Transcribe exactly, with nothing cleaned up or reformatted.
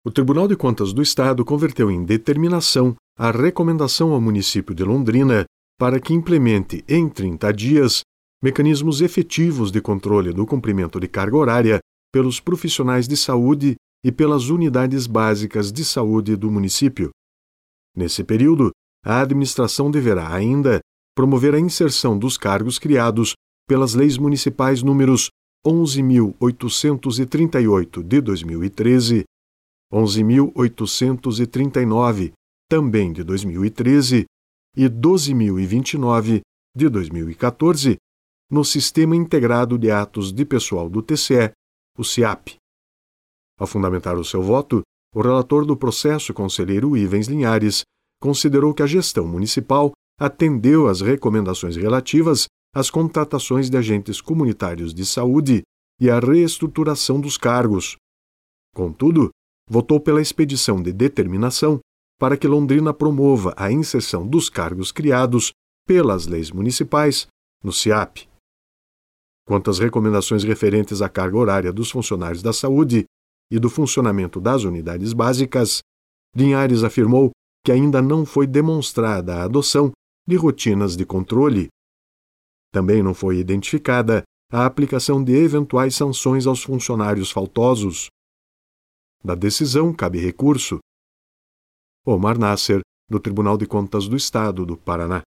O Tribunal de Contas do Estado converteu em determinação a recomendação ao município de Londrina para que implemente, em trinta dias, mecanismos efetivos de controle do cumprimento de carga horária pelos profissionais de saúde e pelas unidades básicas de saúde do município. Nesse período, a administração deverá ainda promover a inserção dos cargos criados pelas leis municipais números onze mil oitocentos e trinta e oito de dois mil e treze, onze mil oitocentos e trinta e nove, também de dois mil e treze, e doze mil e vinte e nove, de dois mil e quatorze, no Sistema Integrado de Atos de Pessoal do T C E, o SIAP. Ao fundamentar o seu voto, o relator do processo, conselheiro Ivens Linhares, considerou que a gestão municipal atendeu às recomendações relativas às contratações de agentes comunitários de saúde e à reestruturação dos cargos. Contudo, votou pela expedição de determinação para que Londrina promova a inserção dos cargos criados pelas leis municipais no SIAP. Quanto às recomendações referentes à carga horária dos funcionários da saúde e do funcionamento das unidades básicas, Linhares afirmou que ainda não foi demonstrada a adoção de rotinas de controle. Também não foi identificada a aplicação de eventuais sanções aos funcionários faltosos. Da decisão cabe recurso. Omar Nasser, do Tribunal de Contas do Estado do Paraná.